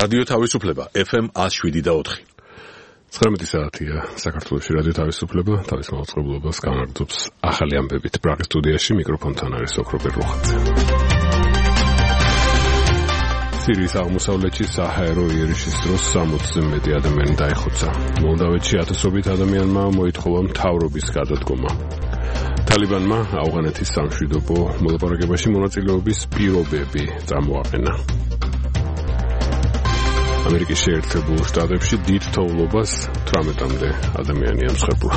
რადიო თავისუფლება FM 107.4. 19 საათია საქართველოში რადიო თავისუფლება თავის მაუწყებლობას განაგრძობს ახალი ამბებით. პრაღის სტუდიაში მიკროფონთან არის ოქროპერ რუხაძე. სირიის აღმოსავლეთში საჰაერო იერიშის დროს 60-ზე მეტი ადამიანი დაიხოცა. მოლდავეთში ათასობით ადამიანმა მოითხოვა მთავრობის გადადგომა. თალიბანმა ავღანეთის სამშვიდობო მოლაპარაკებაში მონაწილეობის პირობები წამოაყენა. ამერიკის შეერთებულ შტატებში დიდ თოვლობას 18-მდე ადამიანი ამსხვერპლა.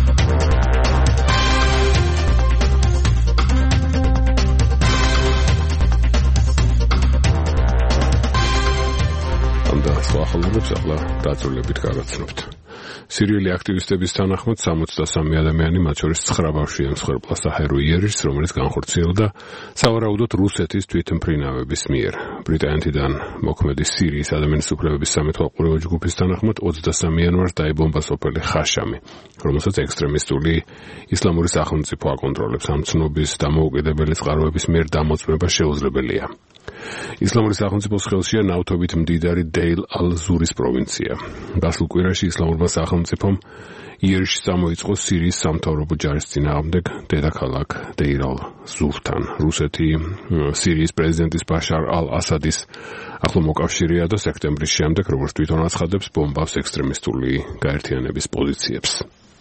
ამდა სხვა ახალგაზრდებს ახლა დაწვრილებით გავაცნობთ. სირიელი აქტივისტების თანახმად 63 ადამიანი, მათ შორის 9 ბავშვი ემსხვერპლა საჰაერო იერიშს, რომელიც განხორციელდა სავარაუდოდ რუსეთის თვითმფრინავების მიერ. ბრიტანეთიდან მოქმედი სირიის ადამიანის უფლებების სამეთვალყურეო ჯგუფის თანახმად 23 იანვარს დაიბომბა სოფელი ხაშამი, რომელსაც ექსტრემისტული ისლამური სახელმწიფო აკონტროლებს. ამ ცნობის დამოუკიდებელი წყაროების მიერ დამოწმება შეუძლებელია. ისლამური სახელმწიფოს ხელშია ნავთობით მდიდარი დეილ ალ-ზურის პროვინცია. გასულ კვირაში ისლამურმა სახელმწიფომ იერიშს წამოიწყო სირიის სამთავრობო ჯარის წინააღმდეგ დედაქალაქ დეირ ალ-ზურთან. რუსეთი სირიის პრეზიდენტის ბაშარ ალ-ასადის ახლო მოკავშირეა და სექტემბრის შემდეგ, როგორც თვითონ აცხადებს, ბომბავს ექსტრემისტული გაერთიანების პოზიციებს.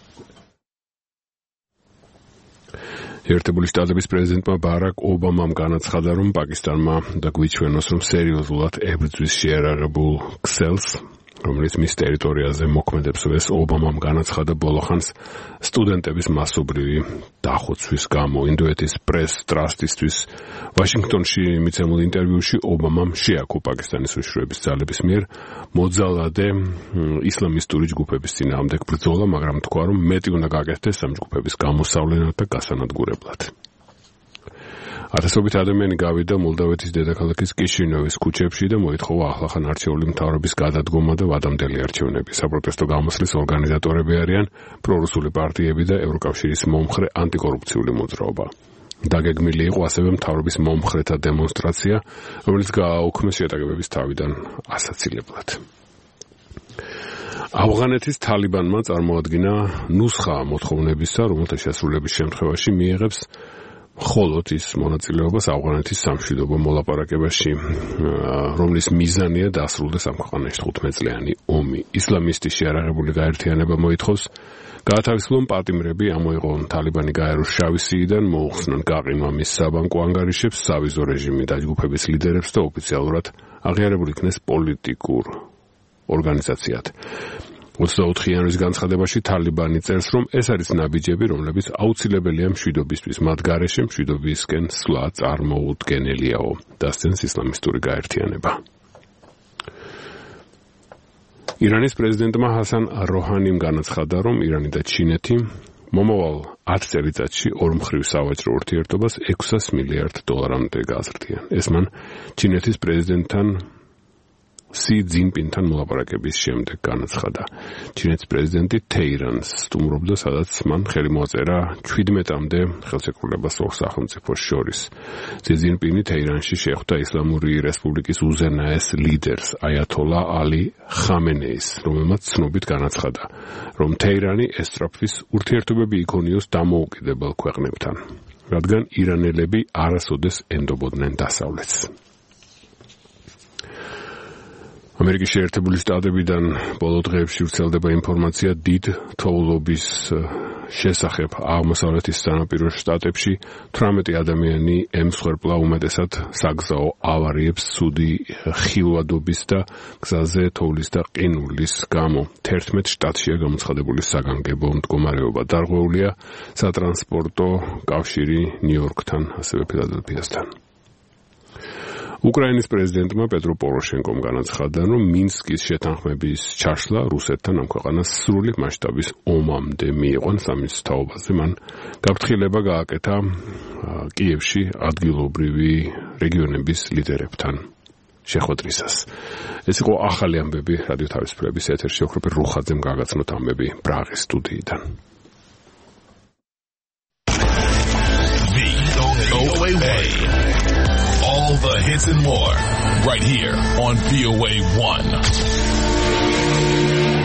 ერთებული შტატების პრეზიდენტმა ბარაკ ობამამ განაცხადა, რომ პაკისტანმა და გვიჩვენოს, რომ სერიოზულად ებრძვის შეიარაღებულ ქსელს, რომელიც მის ტერიტორიაზე მოქმედებს. ეს ობამამ განაცხადა ბოლოხანს სტუდენტების მასობრივი დახოცვის გამო. ინდოეთის პრეს ტრასტისთვის ვაშინგტონში მიცემულ ინტერვიუში ობამამ შეაქო პაკისტანის უშიშროების ძალების მიერ მოძალადე ისლამისტური ჯგუფების წინააღმდეგ ბრძოლა, მაგრამ თქვა, რომ მეტი უნდა გაკეთდეს ამ ჯგუფების გამოსავლენად და გასანადგურებლად. ათასობით ადამიანი გავიდა მოლდავეთის დედაქალაქის კიშინოვის ქუჩებში და მოითხოვა ახლახან არჩეული მთავრობის გადადგომა და ვადამდელი არჩევნები. საპროტესტო გამოსვლის ორგანიზატორები არიან პრორუსული პარტიები და ევროკავშირის მომხრე ანტიკორუფციული მოძრაობა. დაგეგმილი იყო ასევე მთავრობის მომხრეთა დემონსტრაცია, რომელიც გააუქმეს შეტაკებების თავიდან ასაცილებლად. ავღანეთის თალიბანმა წარმოადგინა ნუსხა მოთხოვნებისა, რომელთა შესრულების შემთხვევაში მიიღებს მხოლოდ ის მონაწილეობას ავღანეთის სამშვიდობო მოლაპარაკებაში, რომლის მიზანია დასრულდეს ამ ქვეყანაში 15 წლიანი ომი. ისლამისტი შეიარაღებული გაერთიანება მოითხოვს გაათავისუფლონ პატიმრები, ამოიღონ თალიბანი გაეროს შავი სიიდან, მოუხსნან გაყინვა მის საბანკო ანგარიშებს, სავიზო რეჟიმი დაჯგუფების ლიდერებს და ოფიციალურად აღიარებულ იქნეს პოლიტიკურ ორგანიზაციად. 24 იანვრის განცხადებაში თალიბანი წერს, რომ ეს არის ნაბიჯები, რომლებიც აუცილებელია მშვიდობისთვის, მათ გარეშე მშვიდობისკენ სვლა წარმოუდგენელიაო, დასცენს ისლამისტური გაერთიანება. ირანის პრეზიდენტმა ჰასან როჰანიმ განაცხადა, რომ ირანი და ჩინეთი მომავალ 10 წელიწადში ორმხრივ სავაჭრო ურთიერთობას $600 მილიარდამდე გაზრდიან. ეს მან ჩინეთის პრეზიდენტთან სი ძინპინთან მოლაპარაკების შემდეგ განაცხადა. ჩინეთის პრეზიდენტი თეირანს სტუმრობდა, სადაც მან ხელი მოაწერა 17-მდე ხელშეკრულებას ორ სახელმწიფოს შორის. სი ძინპინი თეირანში შეხვდა ისლამური რესპუბლიკის უზენაეს ლიდერს აიათოლა ალი ხამენეის, რომელმაც ცნობით განაცხადა, რომ თეირანი ესწრაფვის ურთიერთობები იქონიოს დამოუკიდებელ ქვეყნებთან, რადგან ირანელები არასოდეს ენდობოდნენ დასავლეთს. ამერიკის შეერთებული შტატებიდან ბოლო დღეებში ვრცელდება ინფორმაცია დიდ თოვლობის შესახებ. აღმოსავლეთის სანაპირო შტატებში 18 ადამიანი ემსხვერპლა, უმეტესად საგზაო ავარიებს, ცუდი ხილვადობის და გზაზე თოვლის და ყინულის გამო. 11 შტატშია გამოცხადებული საგანგებო მდგომარეობა. დარღვეულია სატრანსპორტო კავშირი ნიუ-იორკთან, ასევე ფილადელფიასთან. უკრაინის პრეზიდენტმა პეტრო პოროშენკომ განაცხადა, რომ მინსკის შეთანხმების ჩაშლა რუსეთთან ამ ქვეყანას სრული მასშტაბის ომამდე მიიყვანს. ამის თაობაზე მან გაფრთხილება გააკეთა კიევში ადგილობრივი რეგიონების ლიდერებთან შეხვედრისას. ეს იყო ახალი ამბები რადიო თავისუფლების ეთერში. ოქროპერ რუხაძემ გაგაცნოთ ამბები პრაღის სტუდიიდან. All the hits and more. Right here on VOA 1.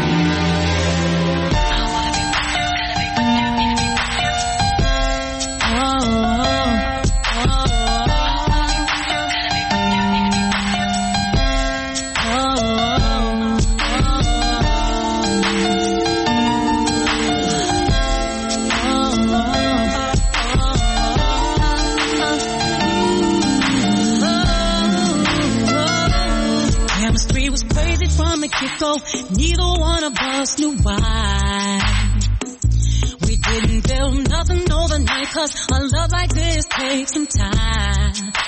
Neither one of us knew why. We didn't build nothing overnight, 'cause a love like this takes some time.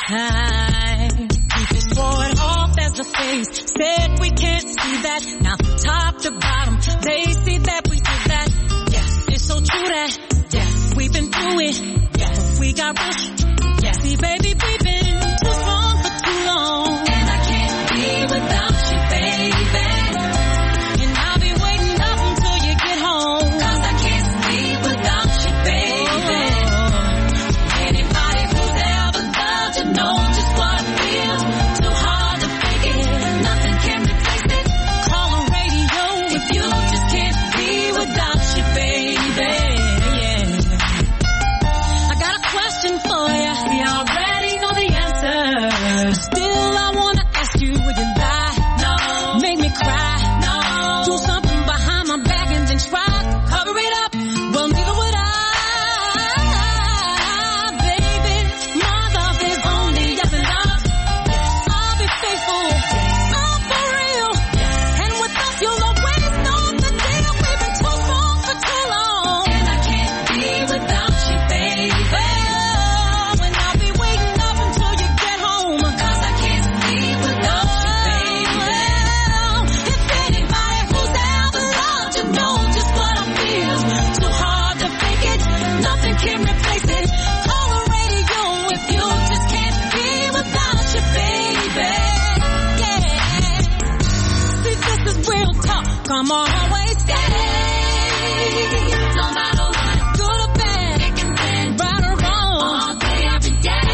We just swore it off as a phase, said we can't see that. Now top to bottom, they see that we did that. Yes, it's so true that, yes, we've been through it. Yes, we got rich. Yes, see baby, we've been too strong for too long. And I can't be without you, baby. Come on, always stay. No matter what, good or bad, right or wrong, all day, every day.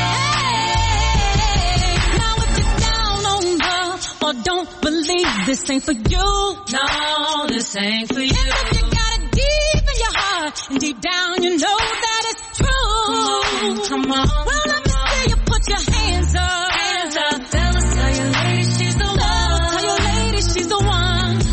Now if you're down on love or don't believe, this ain't for you. No, this ain't for you. And if you got it deep in your heart and deep down you know that it's true. Come on. Well, let me see you put your hands up. Hands up. Tell us, tell your lady she's the one. Tell your lady she's the one.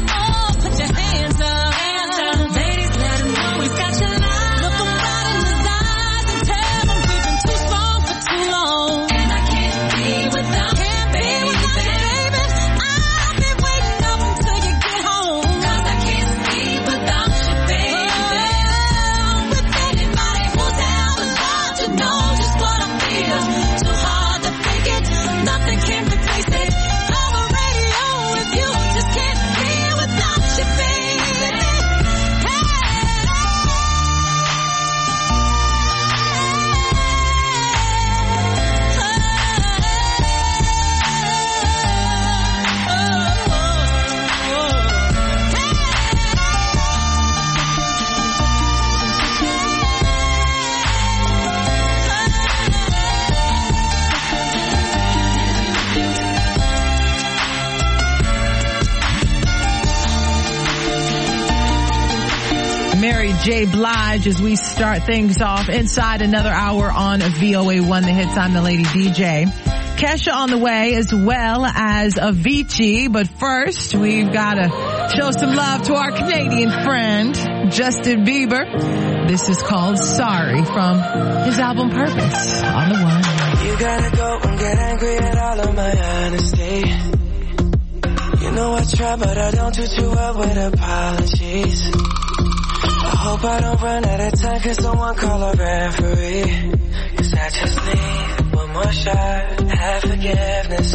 J. Blige as we start things off inside another hour on VOA 1 The Hits. I'm the Lady DJ. Kesha on the way as well as Avicii. But first, we've got to show some love to our Canadian friend, Justin Bieber. This is called Sorry from his album Purpose on the one. You gotta go and get angry at all of my honesty. You know I try, but I don't do too well with apologies. I hope I don't run out of time, cause someone call a referee. Cause I just need one more shot, have forgiveness.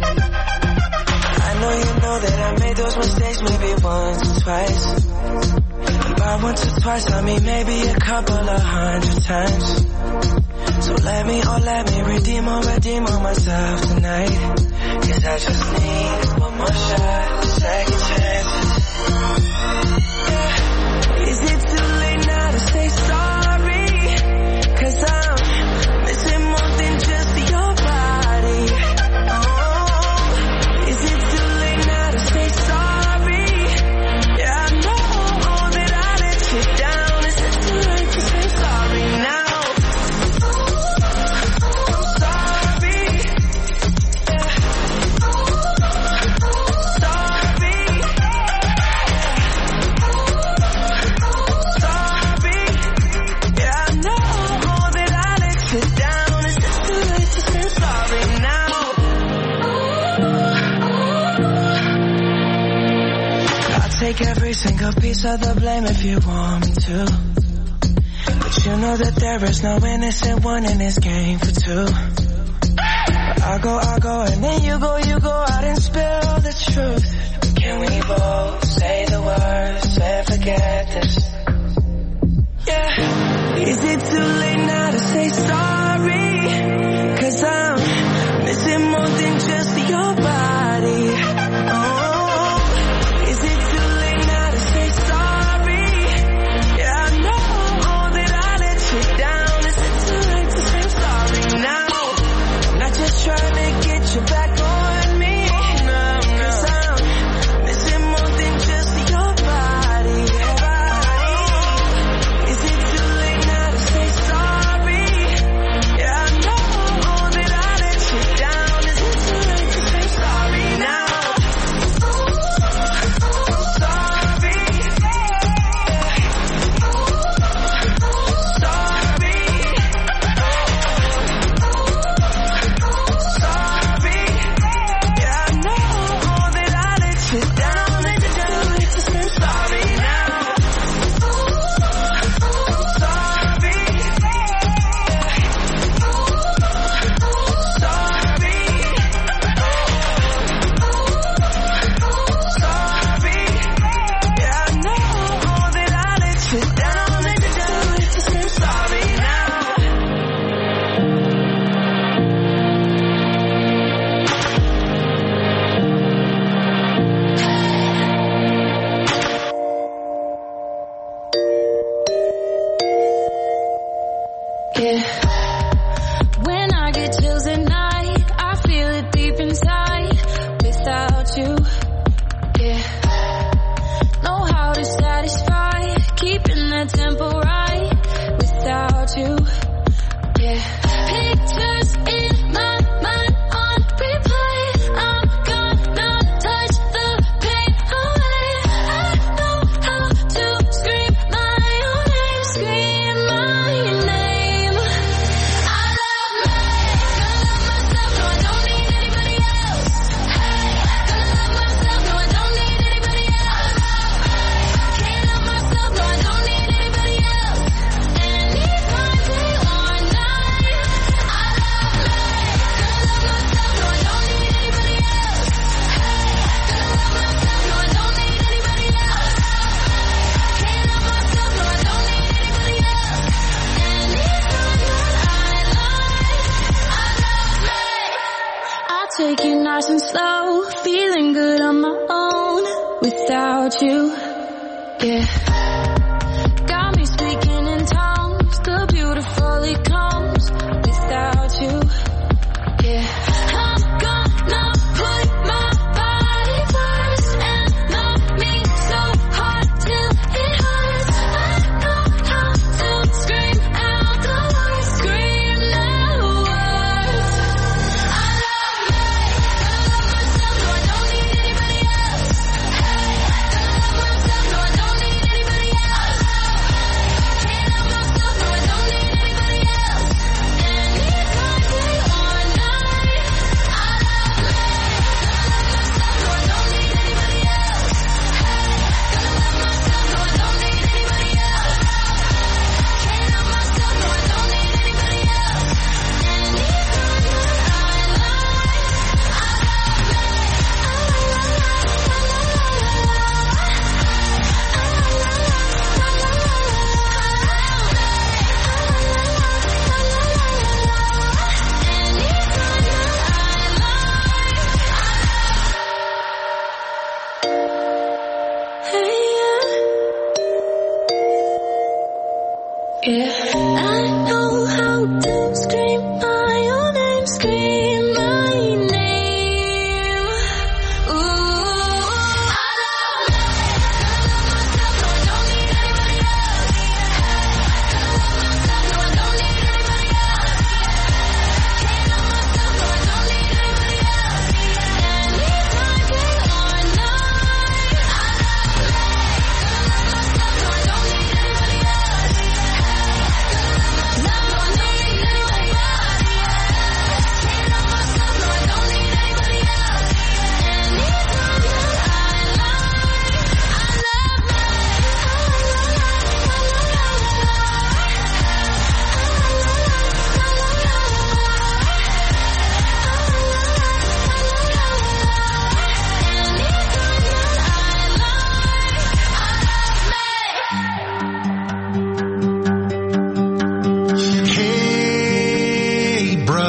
I know you know that I made those mistakes maybe once or twice. And by once or twice I mean maybe a couple of 100 times. So let me redeem or myself tonight. Cause I just need one more shot, second chances. Is it too late now to say sorry? Cause I'm missing more than just your body. take every single piece of the blame if you want me to. But you know that there is no innocent one in this game for two. But I go, and then you go out and spill the truth. Can we both say the words and forget this? Yeah. Is it too late now to say sorry? 'Cause I'm missing more than just your body. Oh, is it too late now to say sorry? Yeah, I know that I let you down. Is it too late to say sorry now? I'm not just trying to get you back on me. No, 'cause I'm missing more than just your body. Is it too late now to say sorry? Yeah, I know that I let you down. Is it too late to say sorry now? Sorry. Sorry. Yeah, I know that I let you down. Is it too late to say sorry now? Sorry. Sorry, yeah, I know that I let you down. Is it too late to say sorry now? Yeah. When I get chills at night, I feel it deep inside. Without you, yeah. Know how to satisfy, keeping that tempo right. Without you, yeah. Pictures in my mind on replay. I'm gonna touch the pain away. I know how to scream my own name, scream my name. I love me, gonna love myself, no I don't need anybody else. Hey, gonna love myself, no I don't need anybody else. Can't love myself, no I don't need anybody else. Anytime, day or night. I love me, gonna love myself, no I don't need anybody else. Hey, gonna love myself, no I don't need anybody else. Can't love myself, no I don't need anybody else. Anytime that I love me. I take it nice and slow, feeling good on my own without you. Yeah. Got me speaking in tongues, the beautiful it comes without you. Yeah. I'm gonna put my body first and love me so hard till it hurts. I know how to scream out the words, scream the words. I love me, gonna love myself, no I don't need anybody else. Hey, gonna love myself, no I don't need anybody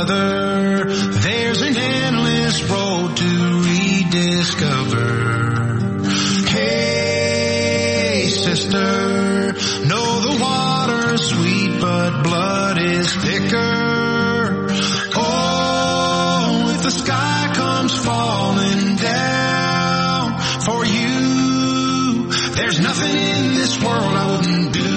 brother, there's an endless road to rediscover. Hey, sister, know the water's sweet, but blood is thicker. Oh, if the sky comes falling down for you, there's nothing in this world I wouldn't do.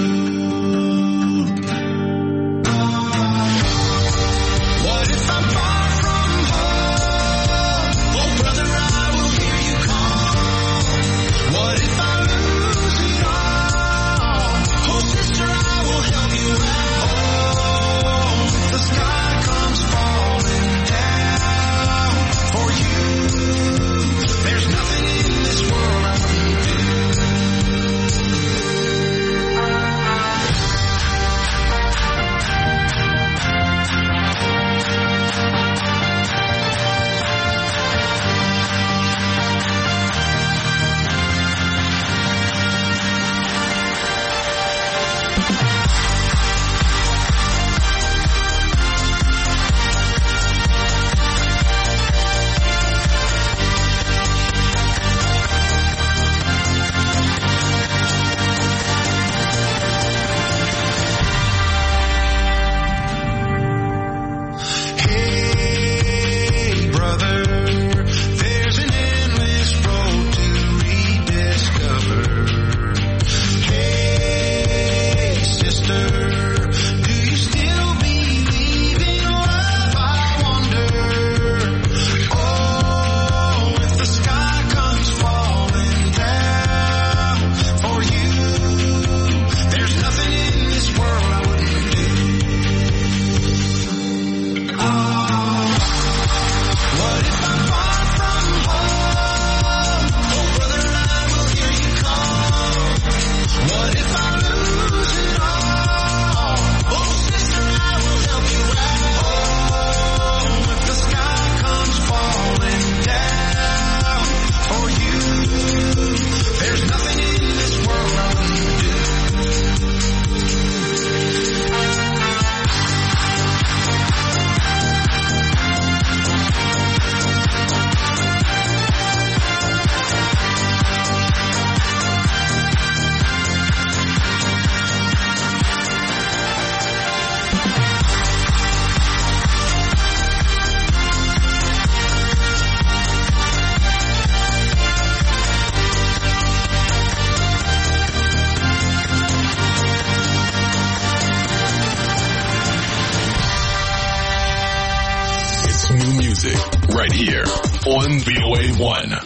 Right here on VOA1.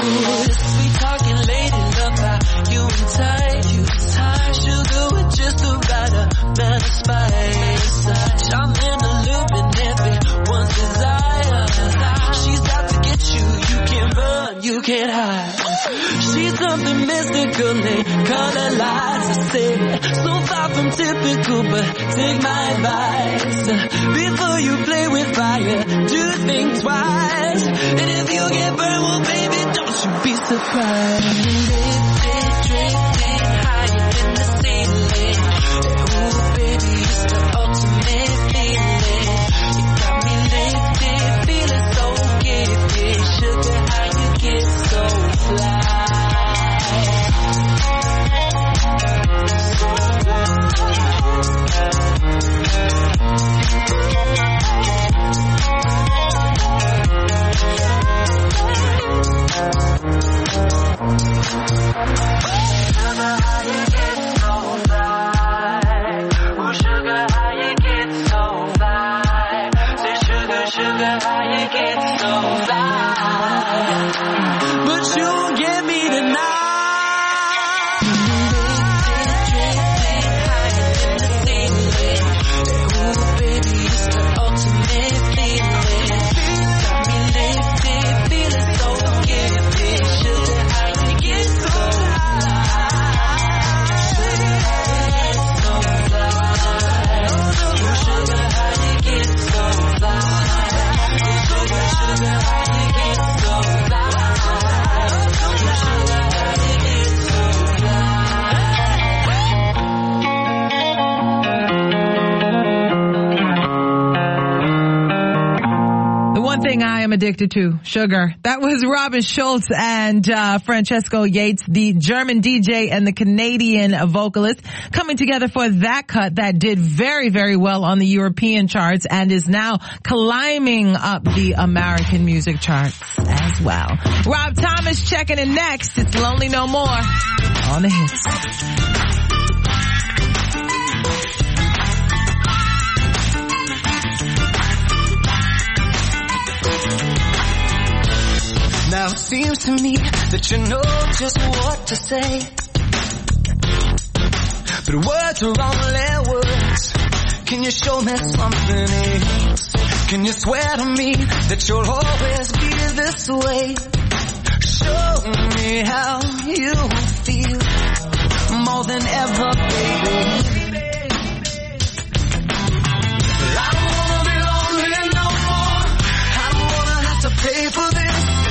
Sugar with just the you can't hide. She's something mystical, they color lights, I say. So far from typical, but take my advice. Before you play with fire, do think twice. And if you get burned, well baby, don't you be surprised. Drifting higher than the ceiling. Ooh baby, it's the ultimate feeling. You got me lifted, feeling so gifted. Sugar, how you get so fly. Addicted to sugar. That was Robin Schulz and Francesco Yates, the German DJ and the Canadian vocalist, coming together for that cut that did very, very well on the European charts and is now climbing up the American music charts as well. Rob Thomas checking in next. It's Lonely No More on the hits. Now it seems to me that you know just what to say, but words are only words. Can you show me something else? Can you swear to me that you'll always be this way? Show me how you feel more than ever, baby. I don't wanna be lonely no more. I don't wanna have to pay for this.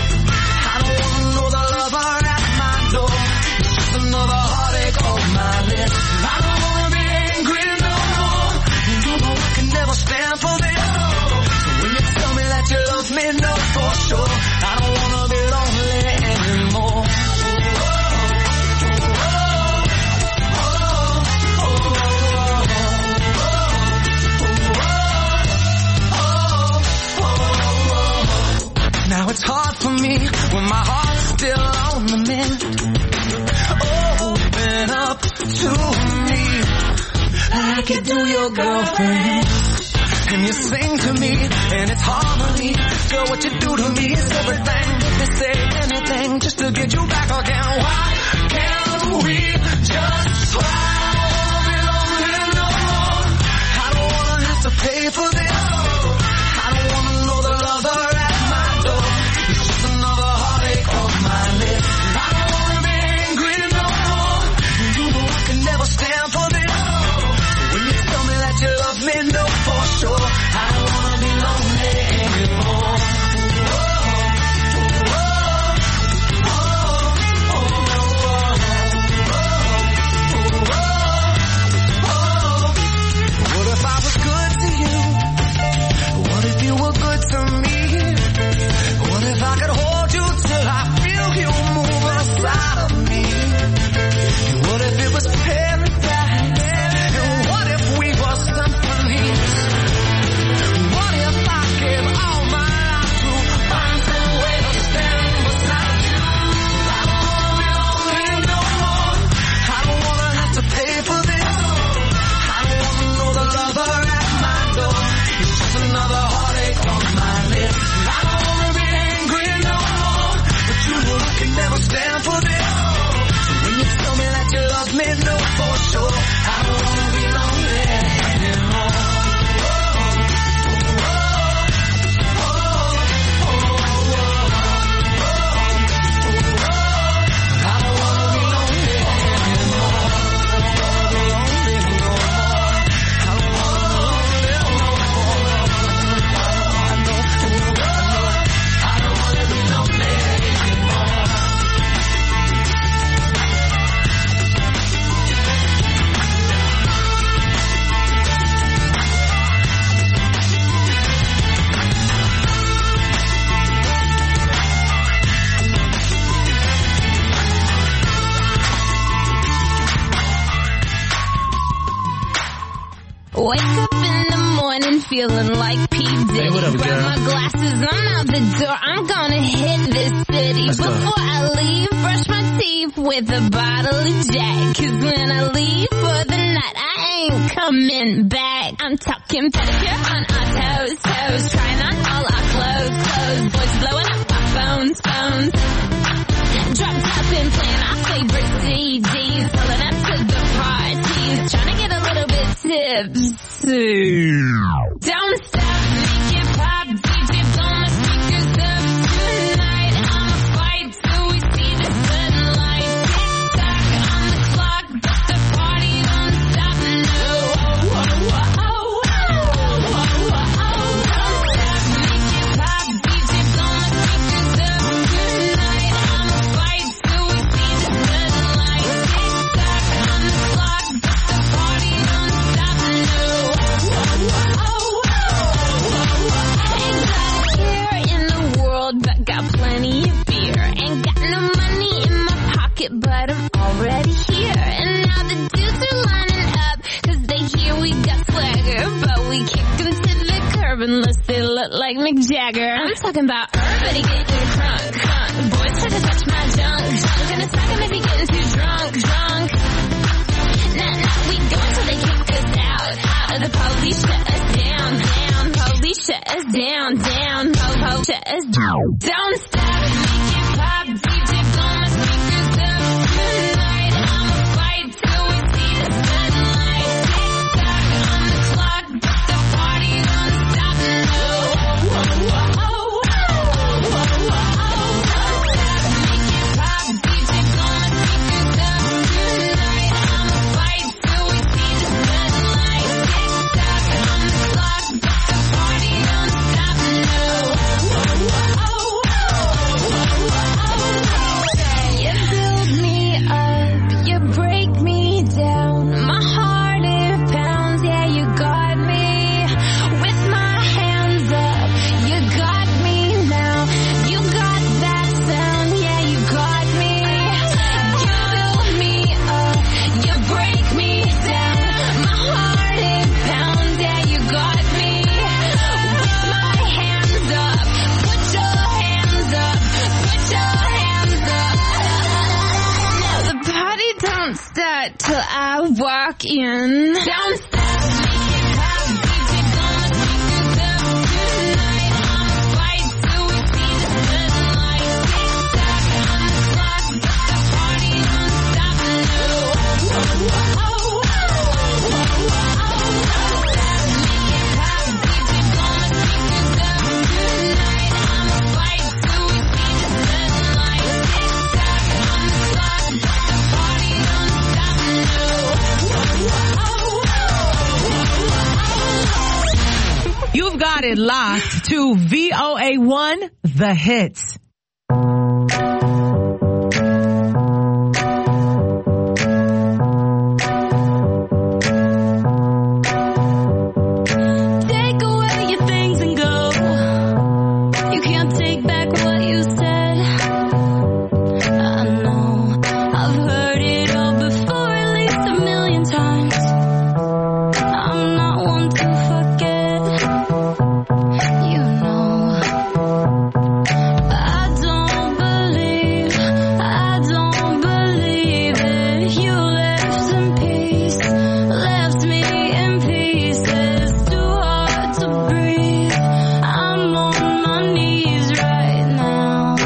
Another heartache on my list. I don't wanna be angry no more. You know I can never stand for this. So when you tell me that you love me, know for sure I don't wanna be lonely anymore. Now it's hard for me when my heart's still on the mend. Open up to me like you do your girlfriend. And you sing to me and it's harmony. Girl, what you do to me is everything. If you say anything just to get you back again. Why can't we just try? I don't wanna be lonely no more. I don't wanna have to pay for this. I don't wanna know the lover at my door. It's just another heartache on my list. I don't wanna be angry no more. You know I can never stand for this. When you tell me that you love me, know for sure I don't wanna be lonely anymore. Oh, oh, oh, oh, oh. Wake up in the morning feeling like P. Diddy. Hey, what up, grab girl? my glasses, I'm out the door. I'm gonna hit this city. Let's go. Before I leave, brush my teeth with a bottle of Jack. 'Cause when I leave for the night, I ain't coming back. I'm talking pedicure on our toes, toes. Trying on all our clothes. Boys blowing up our phones. Dropped up and playing our favorite CDs. Pulling up to the parties. Trying to get a little bit tipsy. Don't stop, make it pop. DJ, blow my speakers up tonight. I'ma fight till we see the sunlight. Tick-tock on the clock, but the party don't stop, no. Don't stop, make it pop. DJ, blow my speakers up tonight. I'ma fight till we see the sunlight. Tick-tock on the clock, but the party don't stop, no. Ain't got care in the world, but got plenty of beer. Ain't got no money in my pocket, but I'm already here. And now the dudes are lining up, 'cause they hear we got swagger. But we kick them to the curb unless they look like Mick Jagger. I'm talking about everybody getting crunk. Boys try to touch my junk. Gonna smack him if he getting too drunk. Nah, we go until they kick us out. The police shut us down. Police shut us down. Shut us down. Don't stop, make it pop. DJ, blow my speakers up tonight. I'ma fight till we see the sunlight. Tick-tock on the clock, but the party don't stop, no. Don't stop, make it pop. DJ, blow my speakers up tonight. I'ma fight till we see the sunlight. Tick-tock on the clock, but the party don't stop, no. You build me up, you break me down. My heart it pounds, yeah, you got me. With my hands up, you got me now. You got that sound, yeah, you got me. You build me up, you break me down. My heart it pounds, yeah, you got me. With my hands up, put your hands up, put your hands up. Now the party don't start till I walk in. Don't stop, make it pop. DJ, blow my speakers up tonight. I'ma fight till we see the sunlight. Tick-tock on the clock, but the party don't stop, no. Don't stop, make it pop. DJ, blow my speakers up tonight. I'ma fight till we see the sunlight. Tick-tock on the clock, but the party don't stop, no. You've got it locked to VOA1, The Hits. Take away your things and go. You can't take back what you said. I know I've heard it all before, at least 1,000,000 times. I'm not one to forget. You know, I don't believe it. You left in peace, left me in pieces. Too hard to breathe. I'm on my knees right now.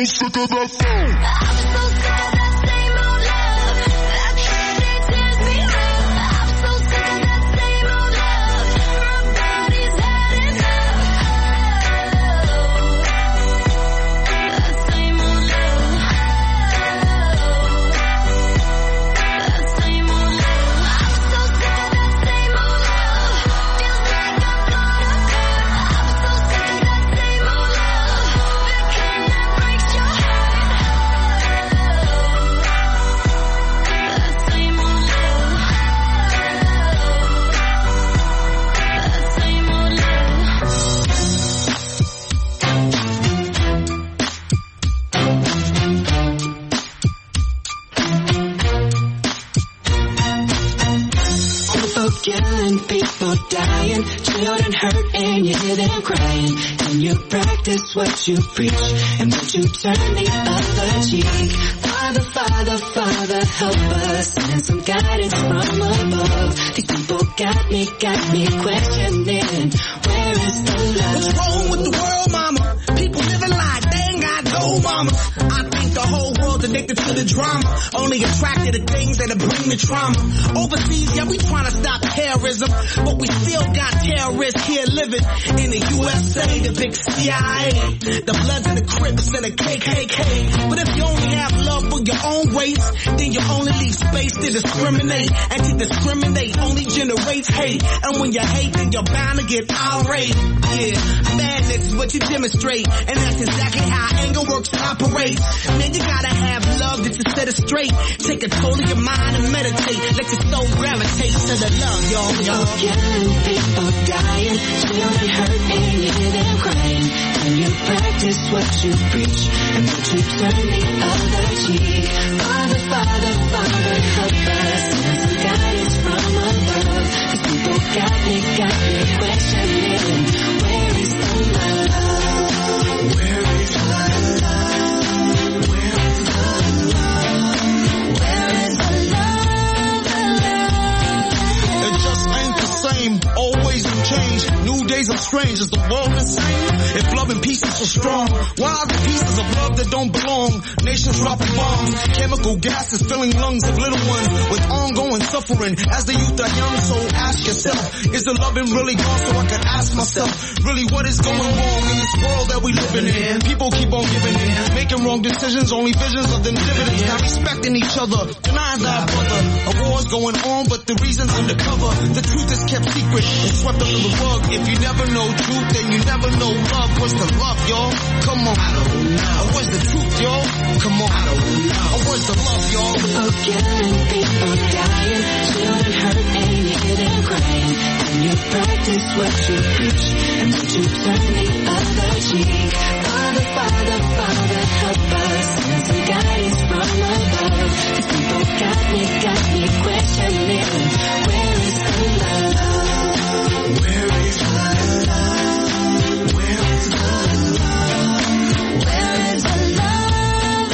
sick of that phone. I'm so sick of that same old love. That candy tears me up. I'm so sick of that same old love. My body's had enough. That same old love. That same old love. I'm so sick of that same old love. Feels like I'm caught up there. I'm so sick of that same old love. The kind that breaks your heart. That same old love. That same old People killing, people dying, children hurt and you hear them crying. And you practice what you preach and what you turn the other cheek. Father, Father, Father, help us. Send some guidance from above. These people got me questioning. Where is the love? What's wrong with the world, mama? People living like they ain't got gold, mama. I think the whole world's addicted to the drama. Only attracted to things that'll bring the trauma. Overseas, yeah, we trying to stop terrorism, but we still got terrorists here living in the USA, the big CIA, the Bloods and the Crips and the KKK. But if you only have love for your own race, then you only leave space to discriminate. And to discriminate only generates hate. And when you hate, then you're bound to get irate. Yeah, madness is what you demonstrate, and that's exactly how anger works and operates. Man, you gotta have love just to set it straight. Take control of your mind and meditate. Let your soul gravitate to the love, y'all. People killing, people dying, children hurt and you hear them crying. And you practice what you preach and what you turn the other cheek. Father, Father, Father, help us. Send some guidance from above. These people got me questioning. Where is the love? Where is the love? Where is the love? Where is the love? It just ain't the same, always in change. New days are strange, is the world insane? If love and peace is so strong, why are the pieces of love that don't belong? Nations dropping bombs, chemical gases filling lungs of little ones with ongoing suffering. As the youth are young, so ask yourself, is the loving really gone? So I can ask myself, really what is going wrong in this world that we living in? People keep on giving in, making wrong decisions, only visions of them dividends. Not respecting each other, denying thy brother. A war's going on, but the reason's undercover. The truth is kept secret and swept under the rug. If you never know truth, then you never know love. What's the love, y'all? Come on. I don't know. Where's the truth, y'all? Come on. I don't know. Where's the love, y'all? People killing, people dying, children hurt and you hear them crying. And you practice what you preach and what you turn the other cheek. Father, Father, Father, help us. Send some guidance from above. These people got me questioning. Where is the love? Where is the love? Where is the love? Where is the love?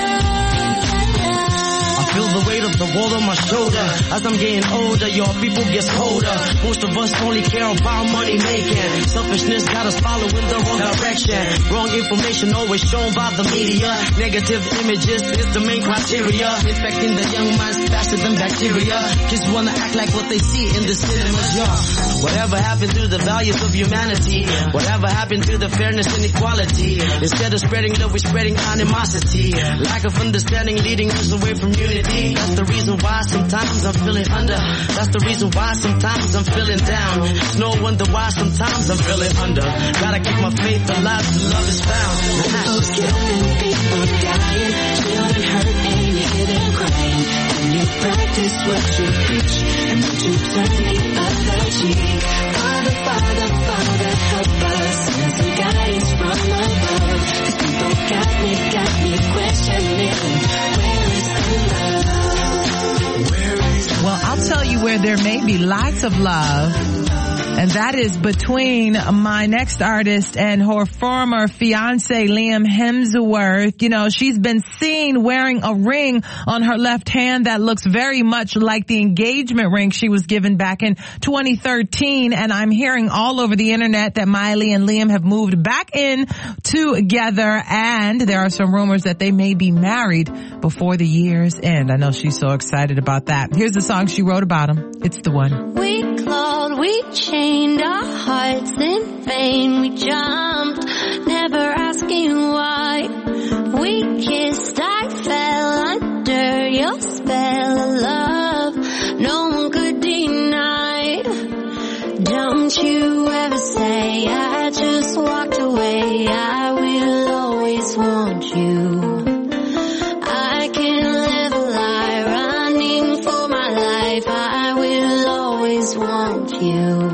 I feel the weight of the world on my shoulder. As I'm getting older, your people gets colder. Most of us only care about money making. Selfishness got us following the wrong direction. Wrong information always shown by the media. Negative images is the main criteria. Infecting the young minds faster than bacteria. Kids wanna act like what they see in the cinemas, yeah. Whatever happened to the values of humanity? Whatever happened to the fairness and equality? Instead of spreading love, we're spreading animosity. Lack of understanding leading us away from unity. That's the reason why sometimes I'm feeling under. That's the reason why sometimes I'm feeling down. It's no wonder why sometimes I'm feeling under. Gotta keep my faith alive till love is found. People killing, people dying, children hurt and you hear them crying. And you practice what you preach and what you turn the other cheek. Father, Father, Father, help us. Send some guidance from above. These people got me questioning. Where is the love? Where is the love? Well, I'll tell you where there may be lots of love. And that is between my next artist and her former fiance, Liam Hemsworth. You know, she's been seen wearing a ring on her left hand that looks very much like the engagement ring she was given back in 2013. And I'm hearing all over the internet that Miley and Liam have moved back in together. And there are some rumors that they may be married before the year's end. I know she's so excited about that. Here's the song she wrote about him. It's the one. We clawed, we chained our hearts in vain. We jumped, never asking why. We kissed, I fell under your spell of love. No one could deny. Don't you ever say I just walked away. I will always want you. I can live a lie, running for my life. I will always want you.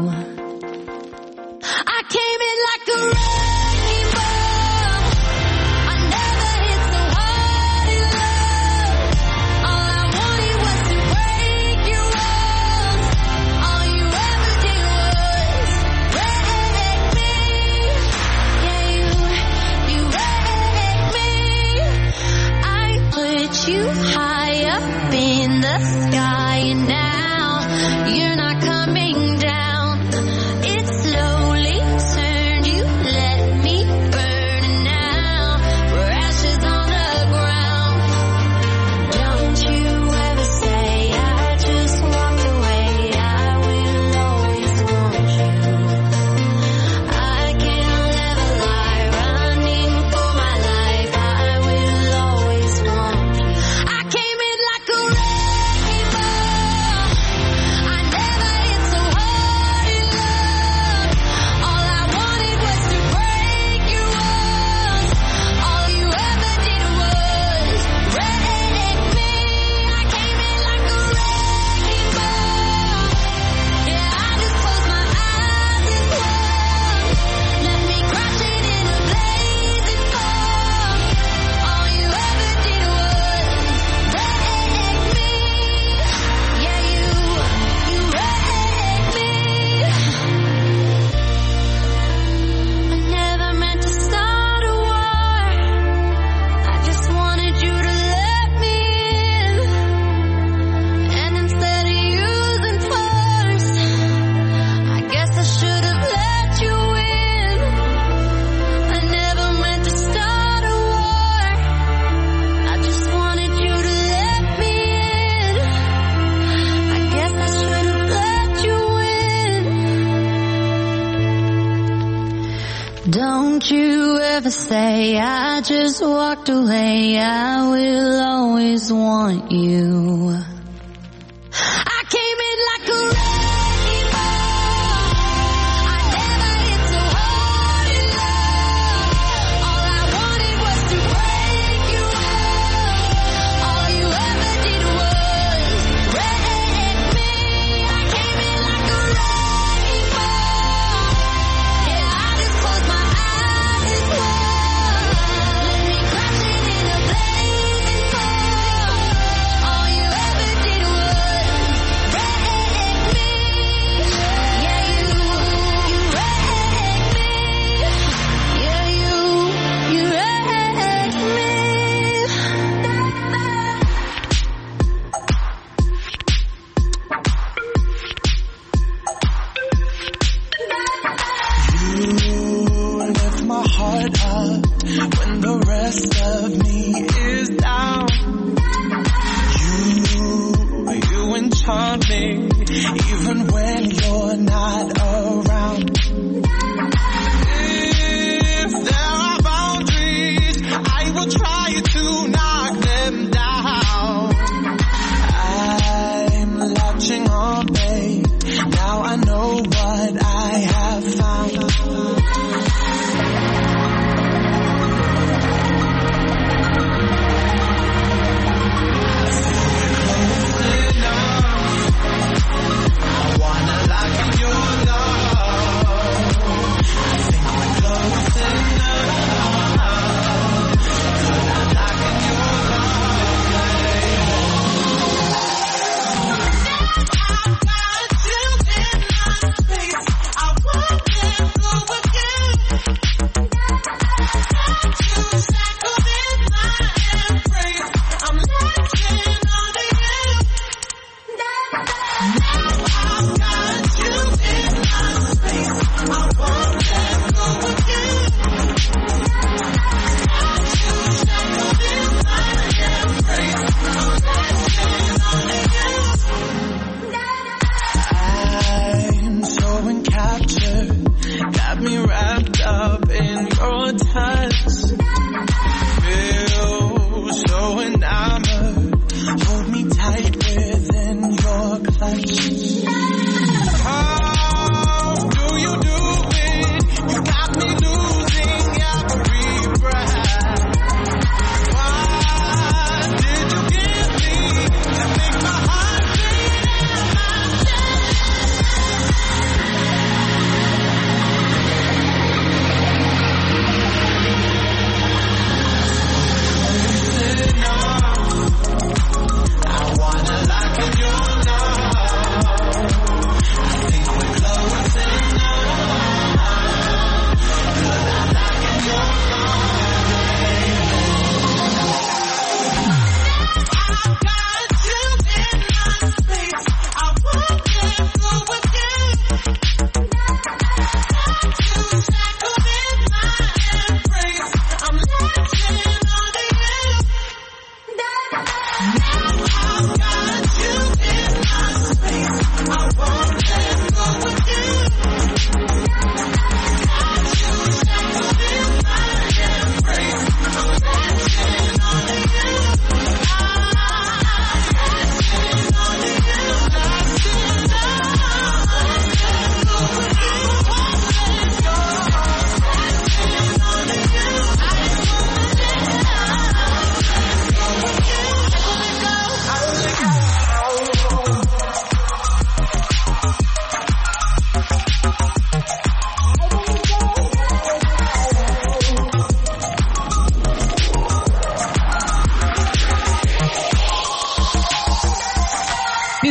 I came in like a rainbow. I never hit so hard in love. All I wanted was to break your walls. All you ever did was break me. Yeah, you break me. I put you high up in the sky, and now you're not coming down. It slowly turned, you let me burn, and now we're ashes on the ground. Don't you ever say I just walked away. I will always want you. I can't live a lie, running for my life. I will always want you. I came in like a rainbow. I never hit so hard in love. All I wanted was to break your walls. All you ever did was break me. I came in like a rainbow. Yeah, I just closed my eyes and swung. Let me crash it in a blazing storm. All you ever did was break me. Yeah, you break me. I never meant to start a war. I just wanted you to let me in. And instead of using force, I guess I should have let you in. I never meant to start a war. I just wanted you to let me in. I guess I should have let you in. Don't you ever say I just walked away. I will always want you. I came in like a rainbow. I never hit so hard in love. All I wanted was to break your walls. All you ever did was break me. I came in like a rainbow. Yeah, I just closed my eyes and swung. Let me crash it in a blazing storm. All you ever did was break me. Yeah, you break me. Yeah, you break me. You lift my heart up when the rest of me is down. You enchant me even when you're not around. If there are boundaries, I will try to knock them down. I'm latching on, babe. Now I know what I have found. I wanna lock in your love.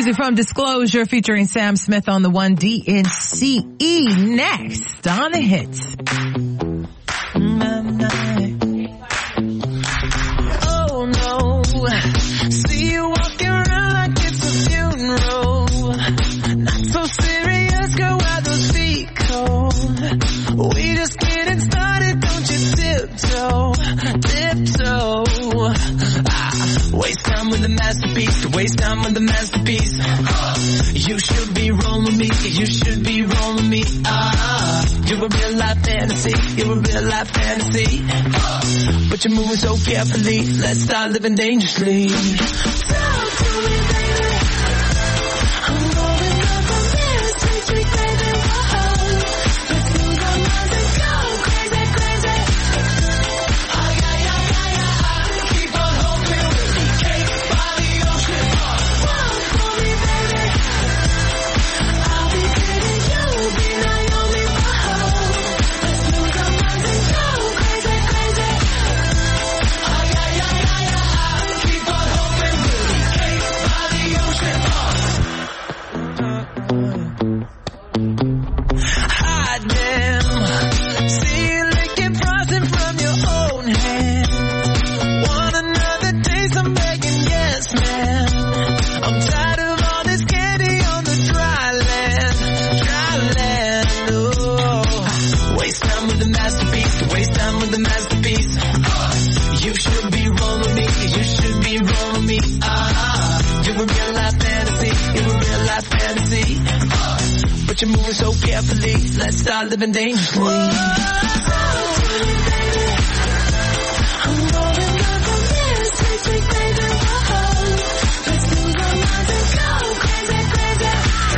music from Disclosure featuring Sam Smith on the 1DNCE. Next on the hits. Oh no, see you walking around like it's a funeral. Not so serious, girl, why those feet cold? We just getting started, don't you tiptoe. Waste time with the masterpiece, waste time with the masterpiece. You should be rolling me, you should be rolling me. You're a real life fantasy, you're a real life fantasy. But you're moving so carefully, let's start living dangerously. Talk to me, baby. I'm rolling up on this, sweet baby. Whoa. Let's lose our minds and go crazy, crazy. Keep on hoping we'll be cake by the ocean. Walk for me, baby. I'll be Katie, you'll be Naomi. Whoa. Let's lose our minds and go crazy, crazy. Keep on hoping we'll be cake by the ocean. Hot damn. See you licking frosting from your own hand. Want another taste? I'm begging, yes, man. I'm tired of all this candy on the dry land, dry land. Oh, waste time with the masterpiece, waste time with the masterpiece. You should be rolling me, you should be rolling me. You're a real life fantasy, you're a real life fantasy. But you're moving so carefully, let's start living dangerously. Talk to me, baby. I'm rolling up on this, sweet baby. Whoa. Let's lose our minds and go crazy, crazy.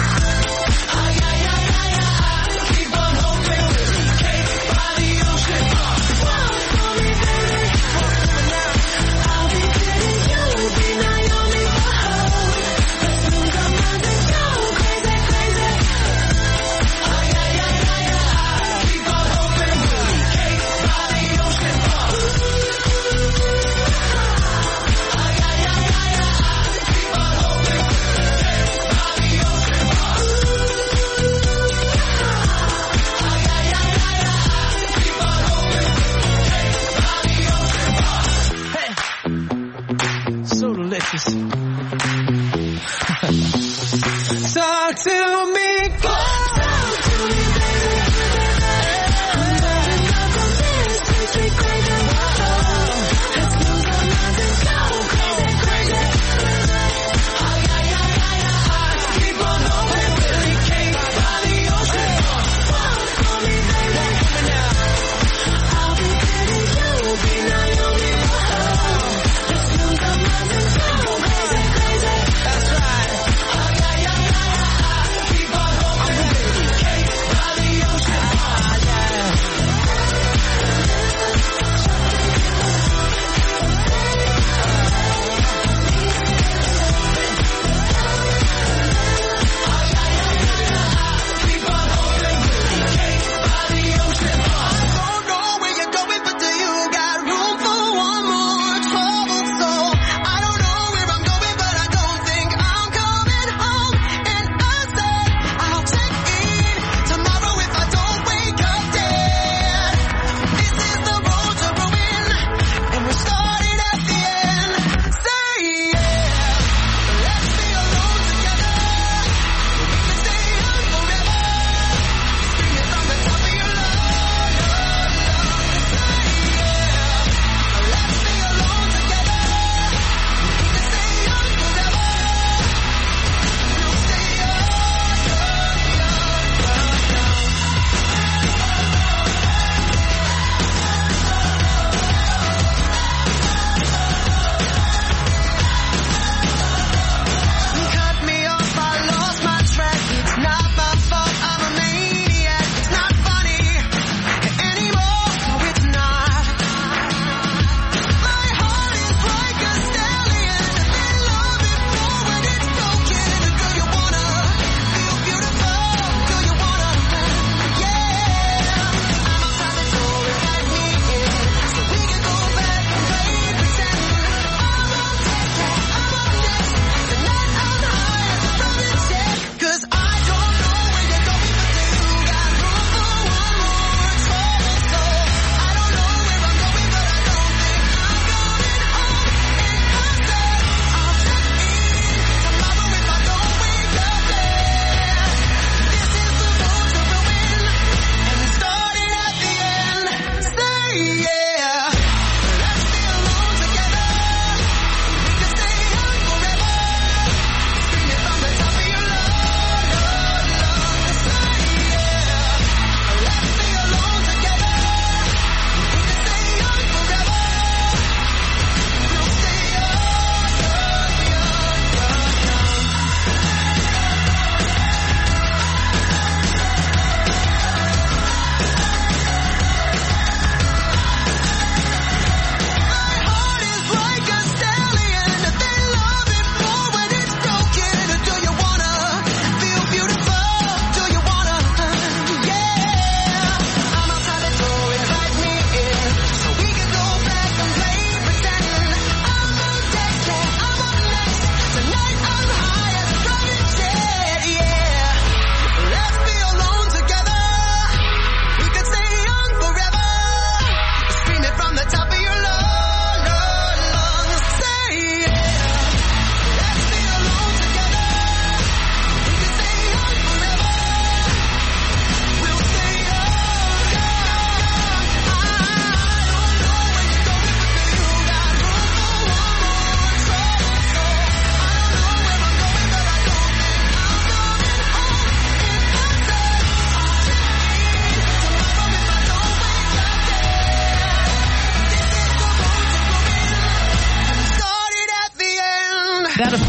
Keep on hoping we'll be cake by the ocean. Walk for me, baby. I'll be Katie, you'll be Naomi. Whoa. Let's lose our minds and go crazy, crazy. Keep on hoping we'll be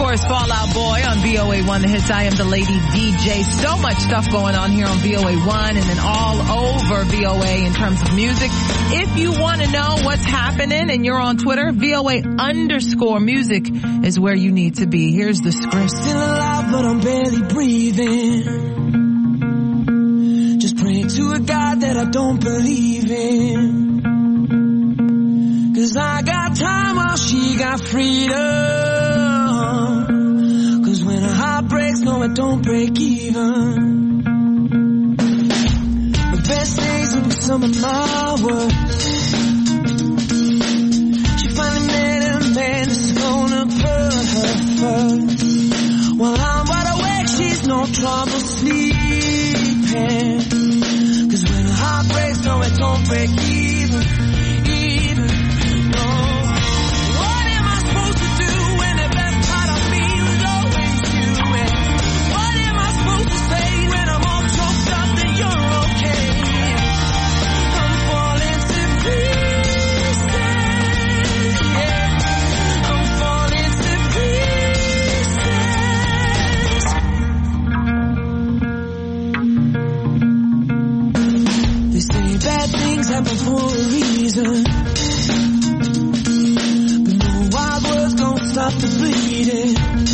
course, Fall Out Boy on VOA1 The Hits. I am the Lady DJ. So much stuff going on here on VOA1 and then all over VOA in terms of music. If you want to know what's happening and you're on Twitter, VOA_music is where you need to be. Here's the script. Still alive, but I'm barely breathing. Just praying to a God that I don't believe in. 'Cause I got time while she got freedom. 'Cause when a heart breaks, no, it don't break even. The best days will be some of my worst. She finally met a man that's gonna put her first. While I'm wide awake, she's no trouble sleeping. 'Cause when a heart breaks, no, it don't break even. Happen for a reason, but no wild words gon' stop the bleeding.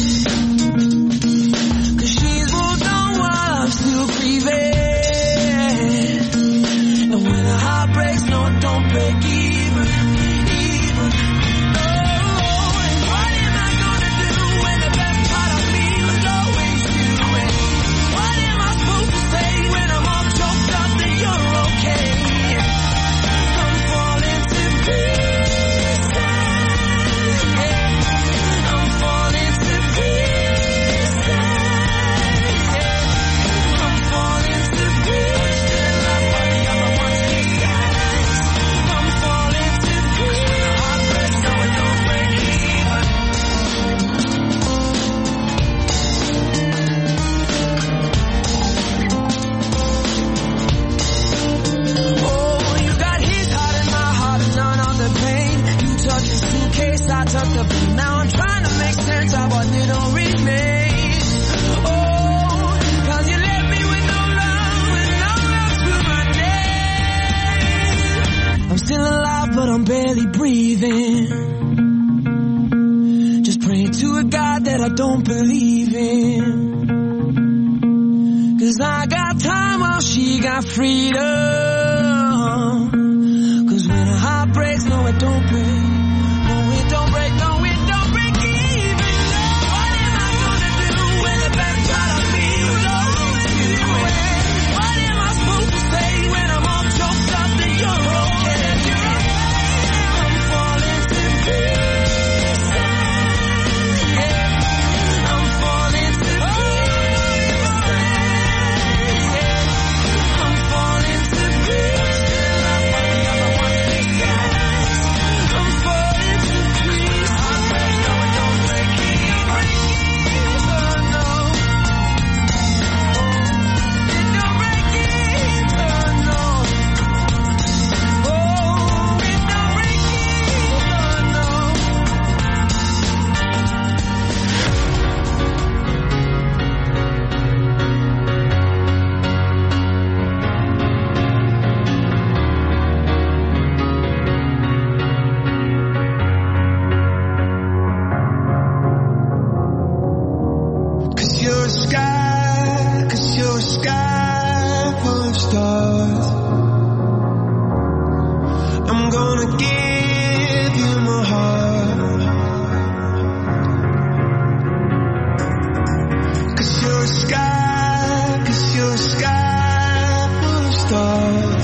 'Cause she's moved on while I'm still grieving. And when a heart breaks, no, it don't break even. Oh, and what am I gonna do when the best part of me was always you? And what am I supposed to say when I'm all choked up that you're okay? I took the beat. Now I'm trying to make sense of what little remains. Oh, 'cause you left me with no love and no love to my name. I'm still alive, but I'm barely breathing. Just praying to a God that I don't believe in. 'Cause I got time while she got freedom. 'Cause when a heart breaks, no, it don't break. Cause you're a sky full of stars.